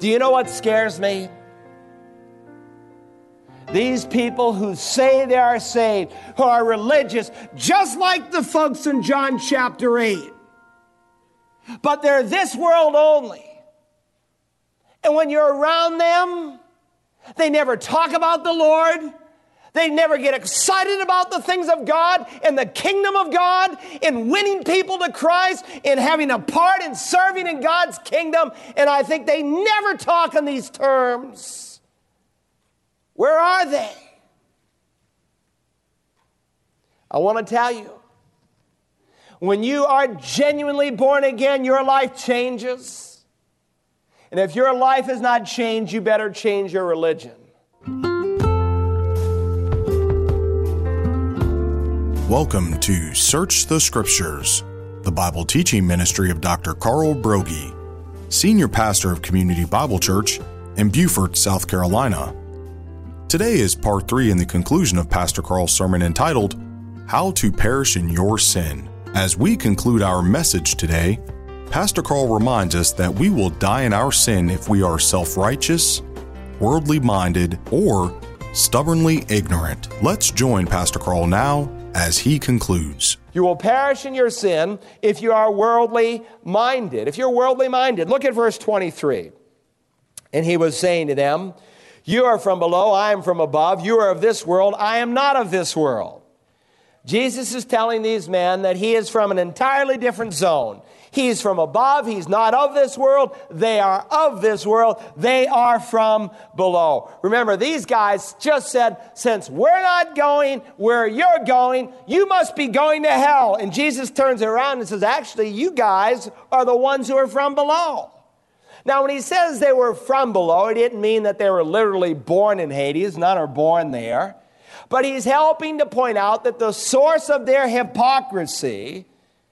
Do you know what scares me? These people who say they are saved, who are religious, just like the folks in John chapter 8. But they're this world only. And when you're around them, they never talk about the Lord. They never get excited about the things of God and the kingdom of God, in winning people to Christ, in having a part in serving in God's kingdom. And I think they never talk in these terms. Where are they? I want to tell you, when you are genuinely born again, your life changes. And if your life has not changed, you better change your religion. Welcome to Search the Scriptures, the Bible teaching ministry of Dr. Carl Broggi, Senior Pastor of Community Bible Church in Beaufort, South Carolina. Today is part 3 in the conclusion of Pastor Carl's sermon entitled, How to Perish in Your Sin. As we conclude our message today, Pastor Carl reminds us that we will die in our sin if we are self-righteous, worldly minded, or stubbornly ignorant. Let's join Pastor Carl now as he concludes. You will perish in your sin if you are worldly minded. If you're worldly minded, look at verse 23. And he was saying to them, you are from below, I am from above. You are of this world, I am not of this world. Jesus is telling these men that he is from an entirely different zone. He's from above. He's not of this world. They are of this world. They are from below. Remember, these guys just said, since we're not going where you're going, you must be going to hell. And Jesus turns around and says, actually, you guys are the ones who are from below. Now, when he says they were from below, it didn't mean that they were literally born in Hades. None are born there. But he's helping to point out that the source of their hypocrisy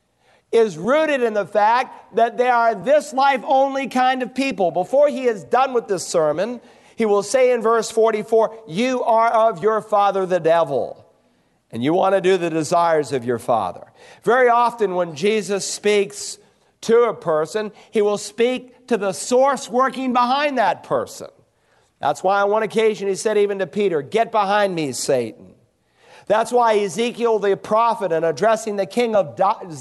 is rooted in the fact that they are this life only kind of people. Before he is done with this sermon, he will say in verse 44, you are of your father the devil, and you want to do the desires of your father. Very often when Jesus speaks to a person, he will speak to the source working behind that person. That's why on one occasion he said even to Peter, get behind me, Satan. That's why Ezekiel the prophet, in addressing the king of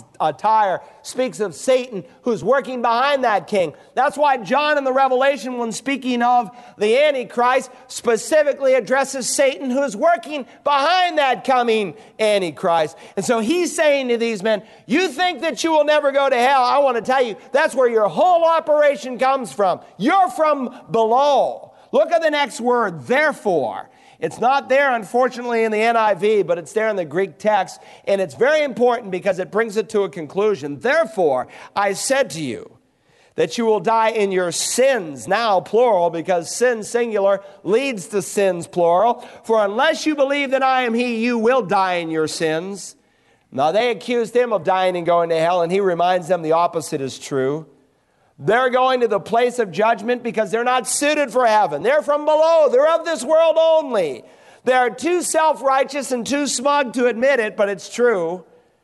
Tyre, speaks of Satan who's working behind that king. That's why John in the Revelation, when speaking of the Antichrist, specifically addresses Satan who's working behind that coming Antichrist. And so he's saying to these men, you think that you will never go to hell. I want to tell you, that's where your whole operation comes from. You're from below. Look at the next word, therefore. It's not there, unfortunately, in the NIV, but it's there in the Greek text, and it's very important because it brings it to a conclusion. Therefore, I said to you that you will die in your sins, now plural, because sin singular leads to sins plural. For unless you believe that I am he, you will die in your sins. Now, they accused him of dying and going to hell, and he reminds them the opposite is true. They're going to the place of judgment because they're not suited for heaven. They're from below. They're of this world only. They're too self-righteous and too smug to admit it, but it's true.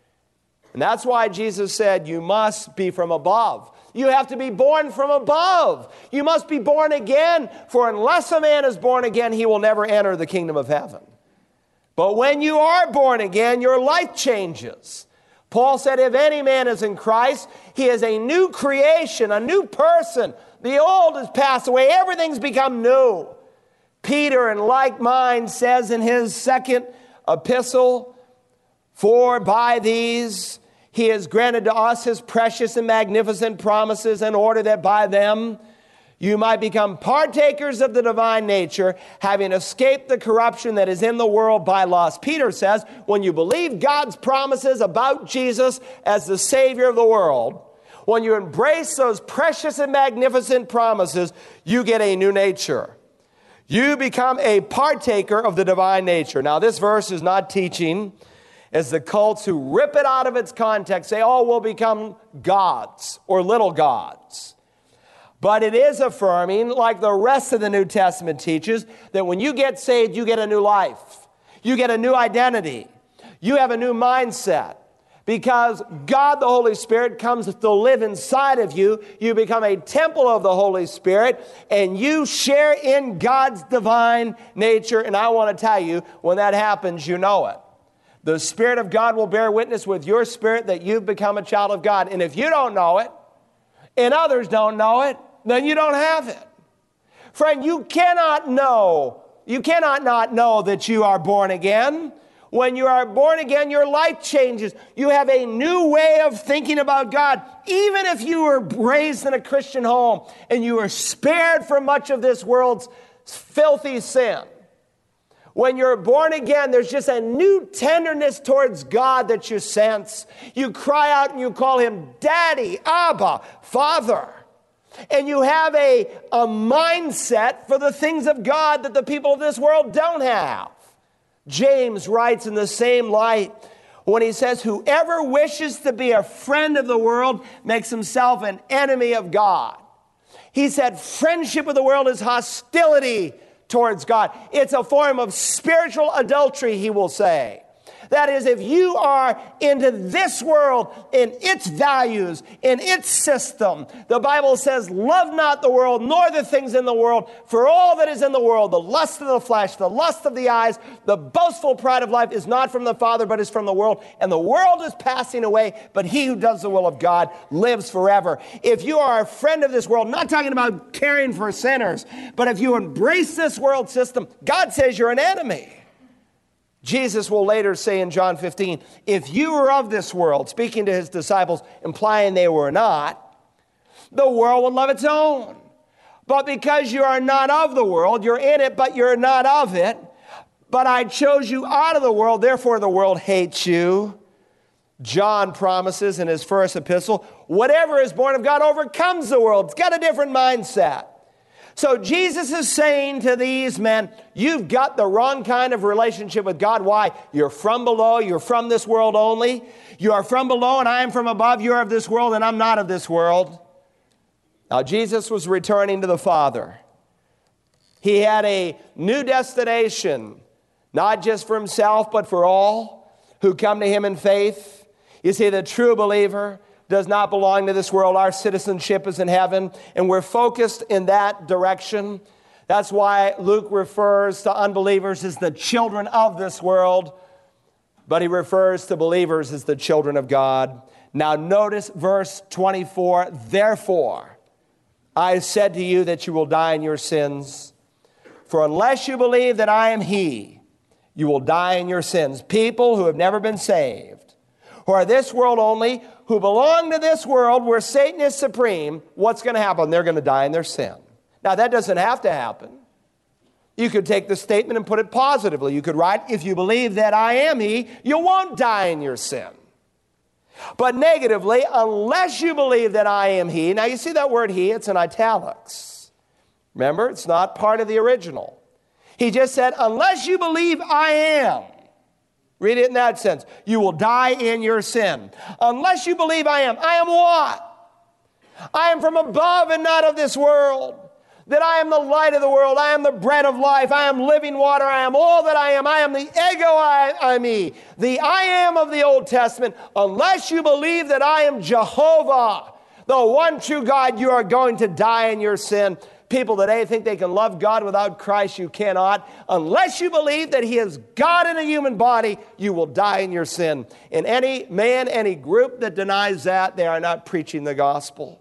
And that's why Jesus said, you must be from above. You have to be born from above. You must be born again, for unless a man is born again, he will never enter the kingdom of heaven. But when you are born again, your life changes. Paul said, if any man is in Christ, he is a new creation, a new person. The old has passed away. Everything's become new. Peter, in like mind, says in his second epistle, for by these he has granted to us his precious and magnificent promises in order that by them you might become partakers of the divine nature, having escaped the corruption that is in the world by lust. Peter says, when you believe God's promises about Jesus as the Savior of the world, when you embrace those precious and magnificent promises, you get a new nature. You become a partaker of the divine nature. Now, this verse is not teaching, as the cults who rip it out of its context say, oh, we'll become gods or little gods. But it is affirming, like the rest of the New Testament teaches, that when you get saved, you get a new life. You get a new identity. You have a new mindset. Because God, the Holy Spirit, comes to live inside of you. You become a temple of the Holy Spirit, and you share in God's divine nature. And I want to tell you, when that happens, you know it. The Spirit of God will bear witness with your spirit that you've become a child of God. And if you don't know it, and others don't know it, then you don't have it. Friend, you cannot not know that you are born again. When you are born again, your life changes. You have a new way of thinking about God. Even if you were raised in a Christian home and you were spared from much of this world's filthy sin, when you're born again, there's just a new tenderness towards God that you sense. You cry out and you call him Daddy, Abba, Father. And you have a mindset for the things of God that the people of this world don't have. James writes in the same light when he says, whoever wishes to be a friend of the world makes himself an enemy of God. He said, friendship with the world is hostility towards God. It's a form of spiritual adultery, he will say. That is, if you are into this world, in its values, in its system, the Bible says, love not the world, nor the things in the world, for all that is in the world, the lust of the flesh, the lust of the eyes, the boastful pride of life is not from the Father, but is from the world. And the world is passing away, but he who does the will of God lives forever. If you are a friend of this world, not talking about caring for sinners, but if you embrace this world system, God says you're an enemy. Jesus will later say in John 15, if you were of this world, speaking to his disciples, implying they were not, the world would love its own. But because you are not of the world, you're in it, but you're not of it. But I chose you out of the world, therefore the world hates you. John promises in his first epistle, whatever is born of God overcomes the world. It's got a different mindset. So Jesus is saying to these men, you've got the wrong kind of relationship with God. Why? You're from below. You're from this world only. You are from below and I am from above. You're of this world and I'm not of this world. Now Jesus was returning to the Father. He had a new destination, not just for himself, but for all who come to him in faith. You see, the true believer does not belong to this world. Our citizenship is in heaven, and we're focused in that direction. That's why Luke refers to unbelievers as the children of this world, but he refers to believers as the children of God. Now notice verse 24, therefore, I said to you that you will die in your sins, for unless you believe that I am he, you will die in your sins. People who have never been saved, who are this world only, who belong to this world where Satan is supreme, what's going to happen? They're going to die in their sin. Now, that doesn't have to happen. You could take the statement and put it positively. You could write, if you believe that I am he, you won't die in your sin. But negatively, unless you believe that I am he, now you see that word he, it's in italics. Remember, it's not part of the original. He just said, unless you believe I am. Read it in that sense. You will die in your sin. Unless you believe I am what? I am from above and not of this world. That I am the light of the world. I am the bread of life. I am living water. I am all that I am. I am the ego eimi, the I am of the Old Testament. Unless you believe that I am Jehovah, the one true God, you are going to die in your sin. People today think they can love God without Christ. You cannot. Unless you believe that he is God in a human body, you will die in your sin. And any man, any group that denies that, they are not preaching the gospel.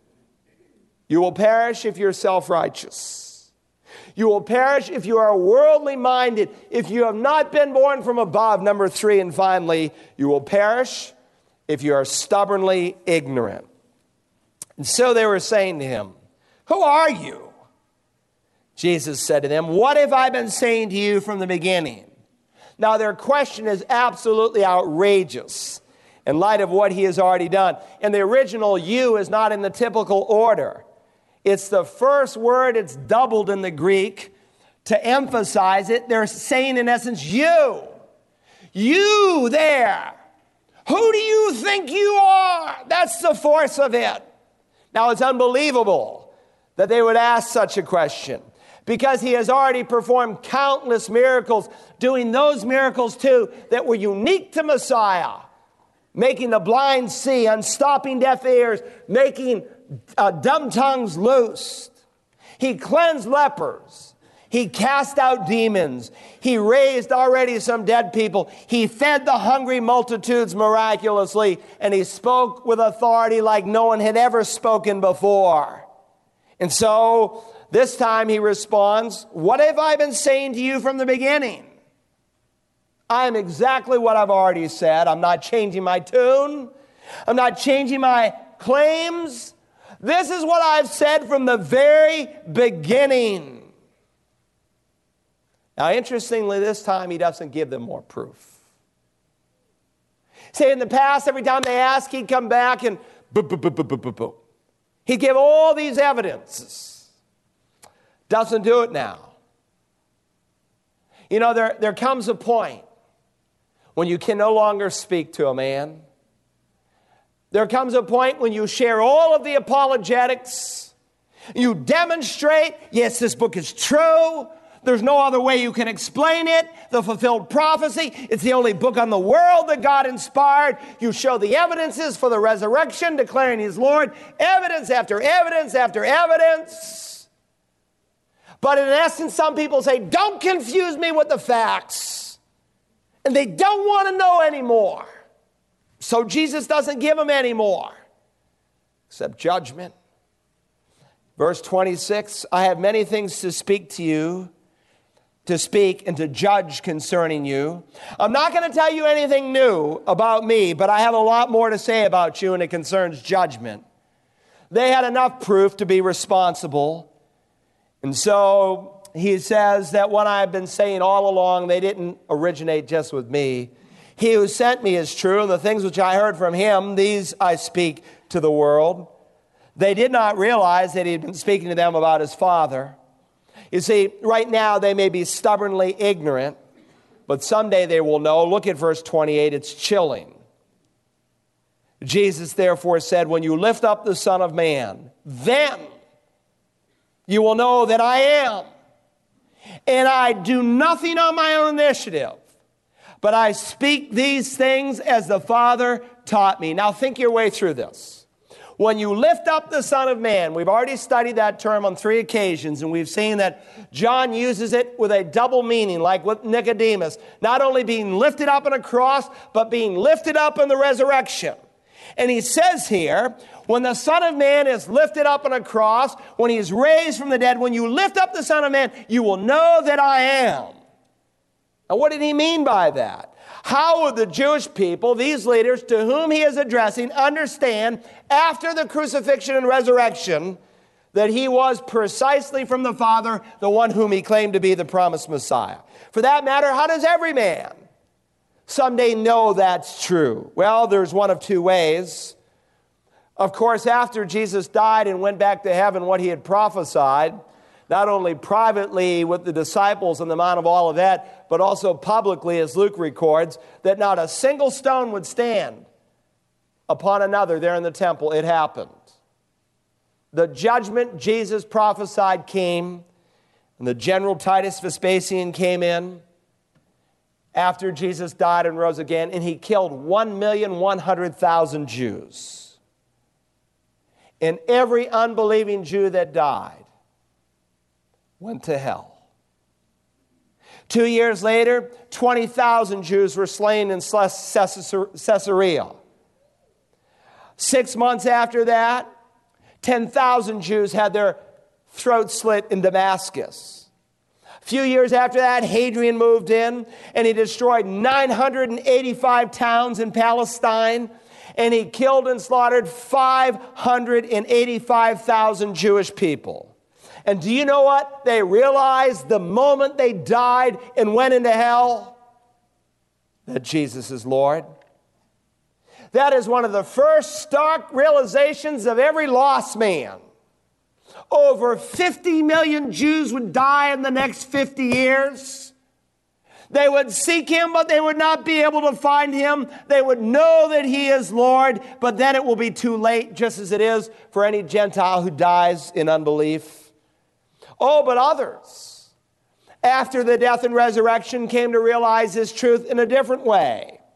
You will perish if you're self-righteous. You will perish if you are worldly minded. If you have not been born from above, number 3, and finally, you will perish if you are stubbornly ignorant. And so they were saying to him, who are you? Jesus said to them, what have I been saying to you from the beginning? Now their question is absolutely outrageous in light of what he has already done. And the original you is not in the typical order. It's the first word, it's doubled in the Greek to emphasize it. They're saying in essence, you there. Who do you think you are? That's the force of it. Now it's unbelievable that they would ask such a question, because he has already performed countless miracles, doing those miracles too that were unique to Messiah. making the blind see, unstopping deaf ears, making dumb tongues loosed. He cleansed lepers. He cast out demons. He raised already some dead people. He fed the hungry multitudes miraculously, and he spoke with authority like no one had ever spoken before. And so this time he responds, what have I been saying to you from the beginning? I am exactly what I've already said. I'm not changing my tune. I'm not changing my claims. This is what I've said from the very beginning. Now, interestingly, this time he doesn't give them more proof. See, in the past, every time they ask, he'd come back and boo. He'd give all these evidences. Doesn't do it now. You know, there comes a point when you can no longer speak to a man. There comes a point when you share all of the apologetics. You demonstrate, yes, this book is true. There's no other way you can explain it. The fulfilled prophecy. It's the only book on the world that God inspired. You show the evidences for the resurrection, declaring He's Lord. Evidence after evidence after evidence. But in essence, some people say, don't confuse me with the facts. And they don't want to know anymore. So Jesus doesn't give them any more, except judgment. Verse 26, I have many things to speak to you, to speak and to judge concerning you. I'm not going to tell you anything new about me, but I have a lot more to say about you, and it concerns judgment. They had enough proof to be responsible. And so he says that what I've been saying all along, they didn't originate just with me. He who sent me is true, and the things which I heard from him, these I speak to the world. They did not realize that he had been speaking to them about his Father. You see, right now they may be stubbornly ignorant, but someday they will know. Look at verse 28, it's chilling. Jesus therefore said, when you lift up the Son of Man, then you will know that I am. And I do nothing on my own initiative, but I speak these things as the Father taught me. Now think your way through this. When you lift up the Son of Man, we've already studied that term on 3 occasions, and we've seen that John uses it with a double meaning, like with Nicodemus. Not only being lifted up on a cross, but being lifted up in the resurrection. And he says here, when the Son of Man is lifted up on a cross, when he is raised from the dead, when you lift up the Son of Man, you will know that I am. Now, what did he mean by that? How would the Jewish people, these leaders to whom he is addressing, understand after the crucifixion and resurrection that he was precisely from the Father, the one whom he claimed to be the promised Messiah? For that matter, how does every man someday know that's true? Well, there's one of 2 ways. Of course, after Jesus died and went back to heaven, what he had prophesied, not only privately with the disciples on the Mount of Olivet, but also publicly, as Luke records, that not a single stone would stand upon another there in the temple. It happened. The judgment Jesus prophesied came, and the general Titus Vespasian came in after Jesus died and rose again, and he killed 1,100,000 Jews. And every unbelieving Jew that died went to hell. 2 years later, 20,000 Jews were slain in Caesarea. 6 months after that, 10,000 Jews had their throats slit in Damascus. A few years after that, Hadrian moved in, and he destroyed 985 towns in Palestine, and he killed and slaughtered 585,000 Jewish people. And do you know what they realized the moment they died and went into hell? That Jesus is Lord. That is one of the first stark realizations of every lost man. Over 50 million Jews would die in the next 50 years. They would seek him, but they would not be able to find him. They would know that he is Lord, but then it will be too late, just as it is for any Gentile who dies in unbelief. Oh, but others, after the death and resurrection, came to realize this truth in a different way.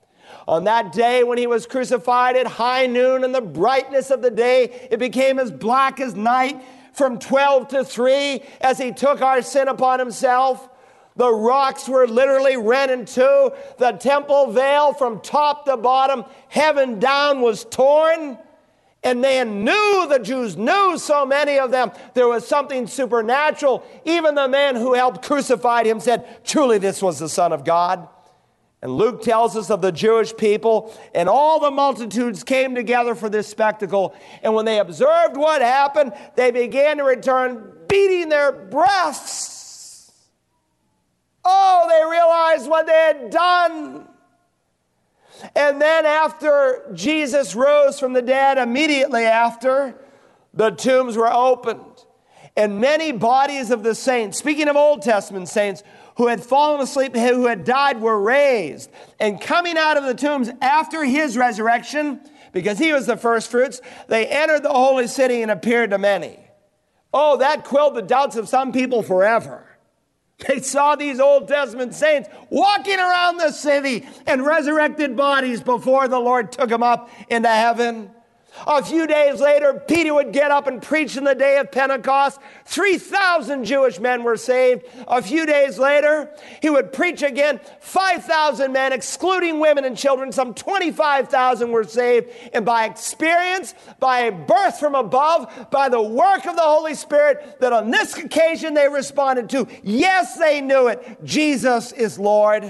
On that day when he was crucified at high noon in the brightness of the day, it became as black as night from 12 to 3 as he took our sin upon himself. The rocks were literally rent in two. The temple veil from top to bottom, heaven down, was torn. And the Jews knew, so many of them, there was something supernatural. Even the man who helped crucify him said, truly this was the Son of God. And Luke tells us of the Jewish people, and all the multitudes came together for this spectacle. And when they observed what happened, they began to return, beating their breasts. Oh, they realized what they had done. And then after Jesus rose from the dead, immediately after, the tombs were opened. And many bodies of the saints, speaking of Old Testament saints, who had fallen asleep, who had died, were raised. And coming out of the tombs after his resurrection, because he was the first fruits, they entered the holy city and appeared to many. Oh, that quelled the doubts of some people forever. They saw these Old Testament saints walking around the city and resurrected bodies before the Lord took them up into heaven. A few days later, Peter would get up and preach in the day of Pentecost. 3,000 Jewish men were saved. A few days later, he would preach again. 5,000 men, excluding women and children, some 25,000 were saved. And by experience, by a birth from above, by the work of the Holy Spirit, that on this occasion they responded to, yes, they knew it. Jesus is Lord.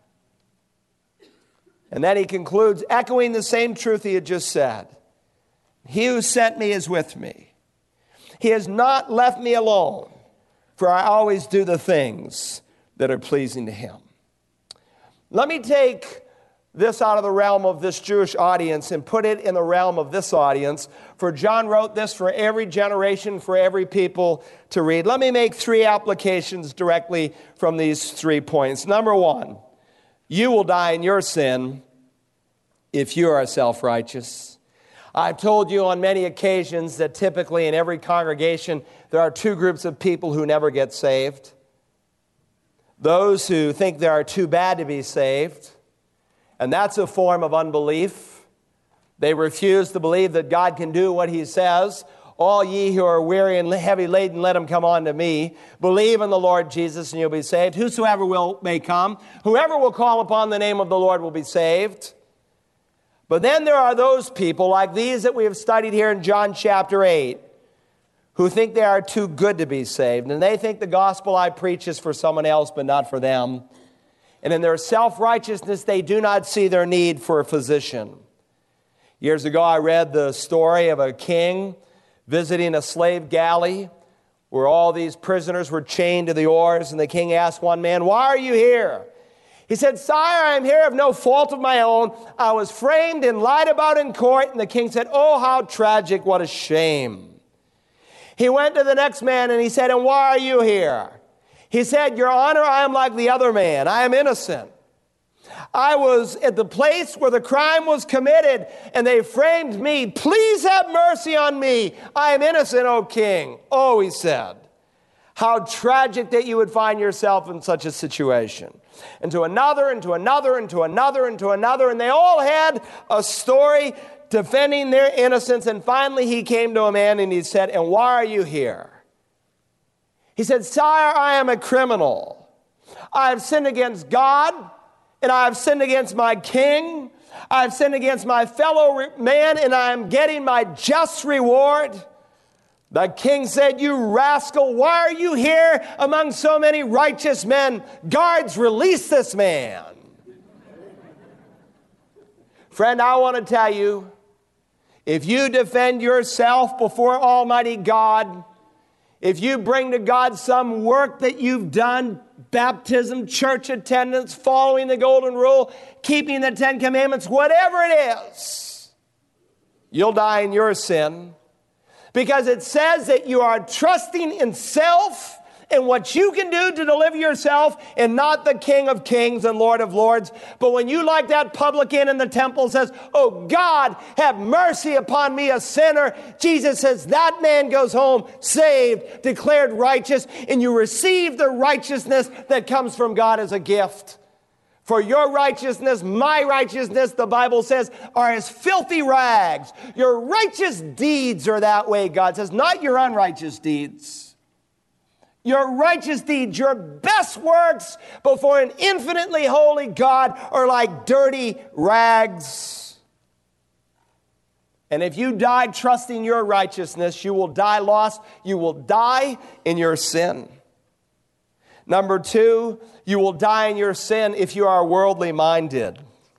And then he concludes, echoing the same truth he had just said. He who sent me is with me. He has not left me alone, for I always do the things that are pleasing to him. Let me take this out of the realm of this Jewish audience and put it in the realm of this audience. For John wrote this for every generation, for every people to read. Let me make 3 applications directly from these 3 points. Number 1, you will die in your sin if you are self-righteous. I've told you on many occasions that typically in every congregation there are 2 groups of people who never get saved. Those who think they are too bad to be saved, and that's a form of unbelief. They refuse to believe that God can do what he says. All ye who are weary and heavy laden, let him come unto me. Believe in the Lord Jesus and you'll be saved. Whosoever may come, whoever will call upon the name of the Lord will be saved. But then there are those people like these that we have studied here in John chapter 8 who think they are too good to be saved. And they think the gospel I preach is for someone else but not for them. And in their self-righteousness, they do not see their need for a physician. Years ago, I read the story of a king visiting a slave galley where all these prisoners were chained to the oars. And the king asked one man, "Why are you here?" He said, "Sire, I am here of no fault of my own. I was framed and lied about in court." And the king said, "Oh, how tragic, what a shame." He went to the next man and he said, "And why are you here?" He said, "Your Honor, I am like the other man. I am innocent. I was at the place where the crime was committed and they framed me. Please have mercy on me. I am innocent, O king." Oh, he said, how tragic that you would find yourself in such a situation. And to another, and to another, and to another, and to another. And they all had a story defending their innocence. And finally he came to a man and he said, "And why are you here?" He said, "Sire, I am a criminal. I have sinned against God, and I have sinned against my king. I have sinned against my fellow man, and I am getting my just reward." The king said, "You rascal, why are you here among so many righteous men? Guards, release this man." Friend, I want to tell you, if you defend yourself before Almighty God, if you bring to God some work that you've done, baptism, church attendance, following the golden rule, keeping the 10 commandments, whatever it is, you'll die in your sin. Because it says that you are trusting in self and what you can do to deliver yourself and not the King of Kings and Lord of Lords. But when you, like that publican in the temple, says, "Oh God, have mercy upon me, a sinner," Jesus says that man goes home saved, declared righteous, and you receive the righteousness that comes from God as a gift. For your righteousness, my righteousness, the Bible says, are as filthy rags. Your righteous deeds are that way, God says, not your unrighteous deeds. Your righteous deeds, your best works before an infinitely holy God are like dirty rags. And if you die trusting your righteousness, you will die lost. You will die in your sin. Number two, you will die in your sin if you are worldly minded.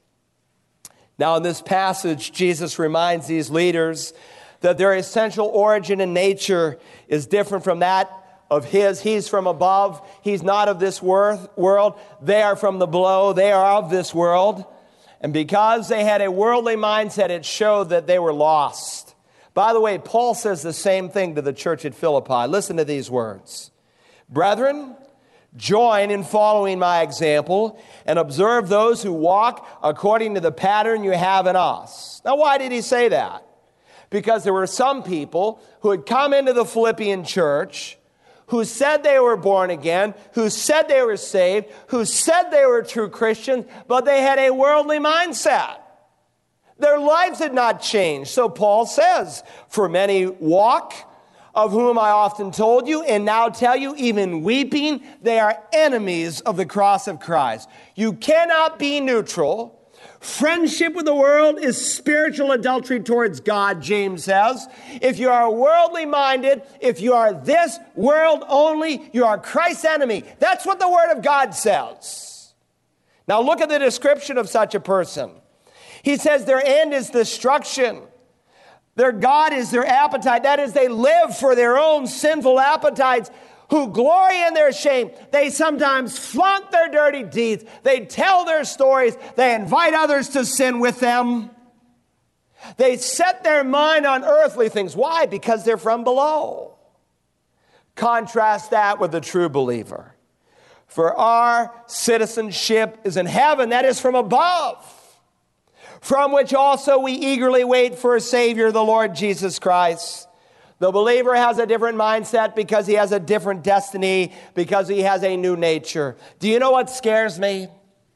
Now, in this passage, Jesus reminds these leaders that their essential origin and nature is different from that of his. He's from above. He's not of this world. They are from the below. They are of this world. And because they had a worldly mindset, it showed that they were lost. By the way, Paul says the same thing to the church at Philippi. Listen to these words. Brethren, join in following my example and observe those who walk according to the pattern you have in us. Now, why did he say that? Because there were some people who had come into the Philippian church who said they were born again, who said they were saved, who said they were true Christians, but they had a worldly mindset. Their lives had not changed. So Paul says, for many walk, of whom I often told you, and now tell you, even weeping, they are enemies of the cross of Christ. You cannot be neutral. Friendship with the world is spiritual adultery towards God, James says. If you are worldly minded, if you are this world only, you are Christ's enemy. That's what the Word of God says. Now look at the description of such a person. He says their end is destruction. Their God is their appetite. That is, they live for their own sinful appetites, who glory in their shame. They sometimes flaunt their dirty deeds. They tell their stories. They invite others to sin with them. They set their mind on earthly things. Why? Because they're from below. Contrast that with the true believer. For our citizenship is in heaven, that is from above, from which also we eagerly wait for a Savior, the Lord Jesus Christ. The believer has a different mindset because he has a different destiny, because he has a new nature. Do you know what scares me?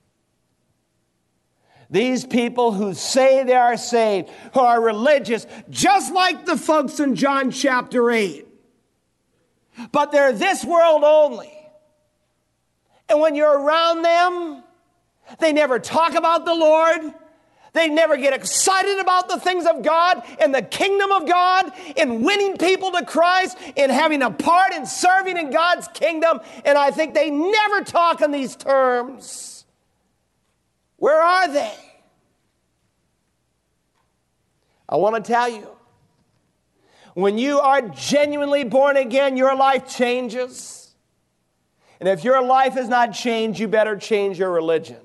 These people who say they are saved, who are religious, just like the folks in John chapter 8. But they're this world only. And when you're around them, they never talk about the Lord. They never get excited about the things of God and the kingdom of God, in winning people to Christ, in having a part in serving in God's kingdom. And I think they never talk in these terms. Where are they? I want to tell you, when you are genuinely born again, your life changes. And if your life has not changed, you better change your religion.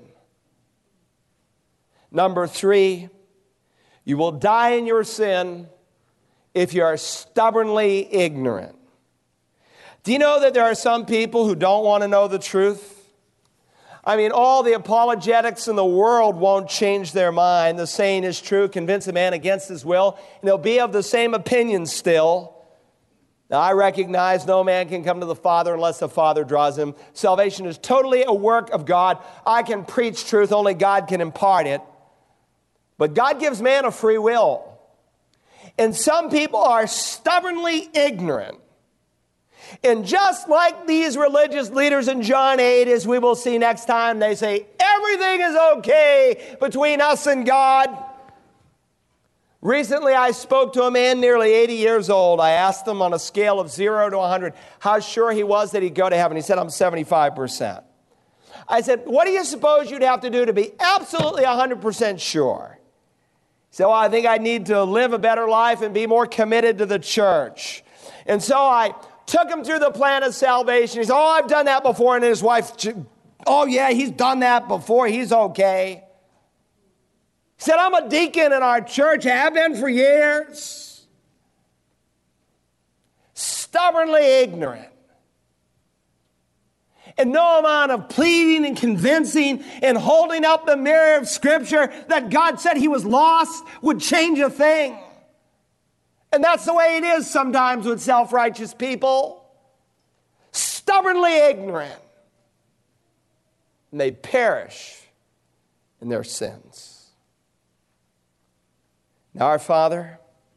Number three, you will die in your sin if you are stubbornly ignorant. Do you know that there are some people who don't want to know the truth? I mean, all the apologetics in the world won't change their mind. The saying is true, convince a man against his will, and he'll be of the same opinion still. Now, I recognize no man can come to the Father unless the Father draws him. Salvation is totally a work of God. I can preach truth, only God can impart it. But God gives man a free will. And some people are stubbornly ignorant. And just like these religious leaders in John 8, as we will see next time, they say, everything is okay between us and God. Recently, I spoke to a man nearly 80 years old. I asked him on a scale of 0 to 100 how sure he was that he'd go to heaven. He said, I'm 75%. I said, what do you suppose you'd have to do to be absolutely 100% sure? He said, well, I think I need to live a better life and be more committed to the church. And so I took him through the plan of salvation. He said, oh, I've done that before. And his wife, oh, yeah, he's done that before. He's okay. He said, I'm a deacon in our church. I have been for years. Stubbornly ignorant. And no amount of pleading and convincing and holding up the mirror of Scripture that God said he was lost would change a thing. And that's the way it is sometimes with self-righteous people. Stubbornly ignorant. And they perish in their sins. Now, our Father,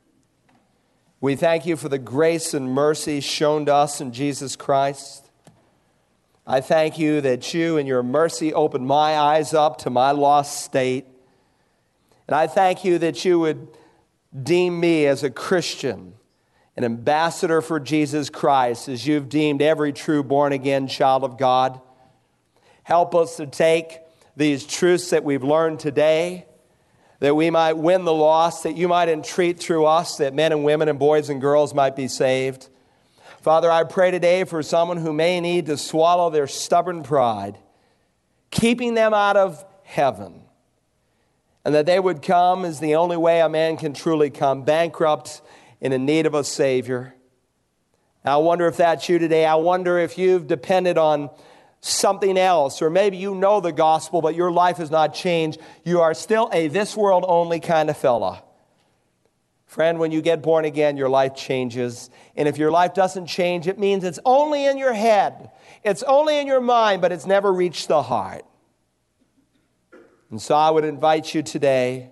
we thank you for the grace and mercy shown to us in Jesus Christ. I thank you that you in your mercy opened my eyes up to my lost state. And I thank you that you would deem me as a Christian, an ambassador for Jesus Christ, as you've deemed every true born-again child of God. Help us to take these truths that we've learned today, that we might win the lost, that you might entreat through us, that men and women and boys and girls might be saved. Father, I pray today for someone who may need to swallow their stubborn pride, keeping them out of heaven, and that they would come as the only way a man can truly come, bankrupt and in need of a Savior. I wonder if that's you today. I wonder if you've depended on something else, or maybe you know the gospel, but your life has not changed. You are still a this world only kind of fella. Friend, when you get born again, your life changes. And if your life doesn't change, it means it's only in your head. It's only in your mind, but it's never reached the heart. And so I would invite you today,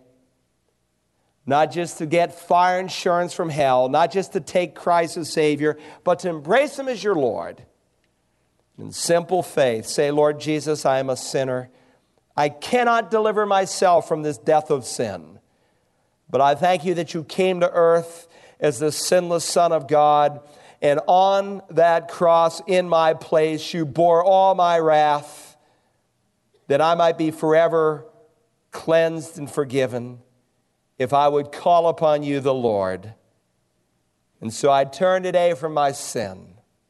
not just to get fire insurance from hell, not just to take Christ as Savior, but to embrace Him as your Lord. In simple faith, say, Lord Jesus, I am a sinner. I cannot deliver myself from this death of sin. But I thank you that you came to earth as the sinless Son of God, and on that cross in my place, you bore all my wrath, that I might be forever cleansed and forgiven if I would call upon you, the Lord. And so I turn today from my sin,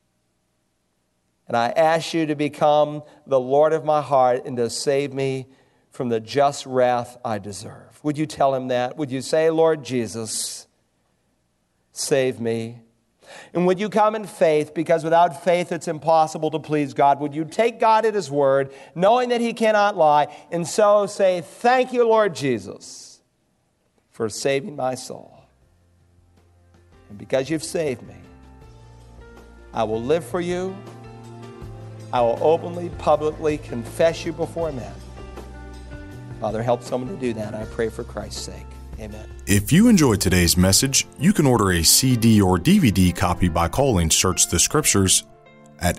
and I ask you to become the Lord of my heart and to save me from the just wrath I deserve. Would you tell Him that? Would you say, Lord Jesus, save me? And would you come in faith, because without faith it's impossible to please God? Would you take God at His word, knowing that He cannot lie, and so say, thank you, Lord Jesus, for saving my soul. And because you've saved me, I will live for you. I will openly, publicly confess you before men. Father, help someone to do that. I pray for Christ's sake. Amen. If you enjoyed today's message, you can order a CD or DVD copy by calling Search the Scriptures at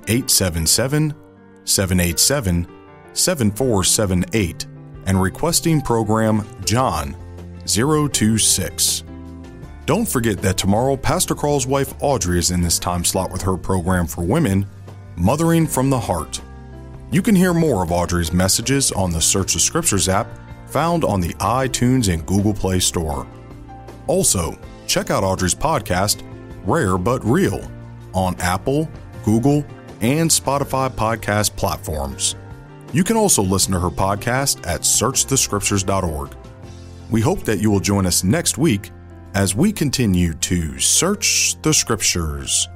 877-787-7478 and requesting program John 026. Don't forget that tomorrow, Pastor Carl's wife Audrey is in this time slot with her program for women, Mothering from the Heart. You can hear more of Audrey's messages on the Search the Scriptures app found on the iTunes and Google Play Store. Also, check out Audrey's podcast, Rare But Real, on Apple, Google, and Spotify podcast platforms. You can also listen to her podcast at searchthescriptures.org. We hope that you will join us next week as we continue to search the Scriptures.